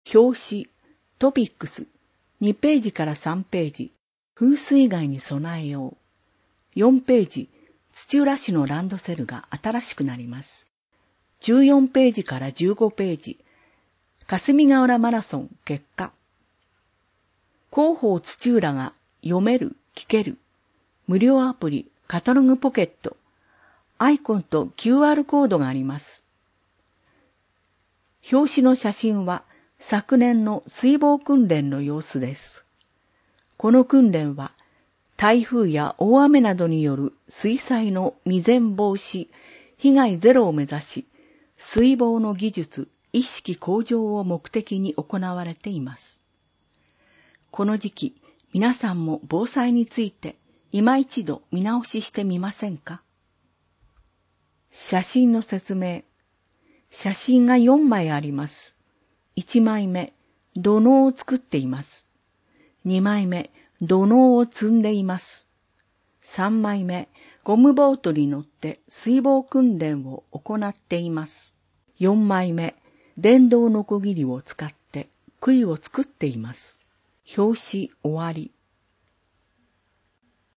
表紙、トピックス、2ページから3ページ、風水害に備えよう。4ページ、土浦市のランドセルが新しくなります。14ページから15ページ、霞ヶ浦マラソン結果。広報土浦が読める、聞ける。無料アプリカタログポケット。アイコンと QR コードがあります。表紙の写真は昨年の水防訓練の様子です。この訓練は台風や大雨などによる水災の未然防止、被害ゼロを目指し、水防の技術、意識向上を目的に行われています。この時期、皆さんも防災について今一度見直ししてみませんか？写真の説明。写真が4枚あります。1枚目、土のうを作っています。2枚目、土のうを積んでいます。3枚目、ゴムボートに乗って水防訓練を行っています。4枚目、電動ノコギリを使って杭を作っています。表紙終わり。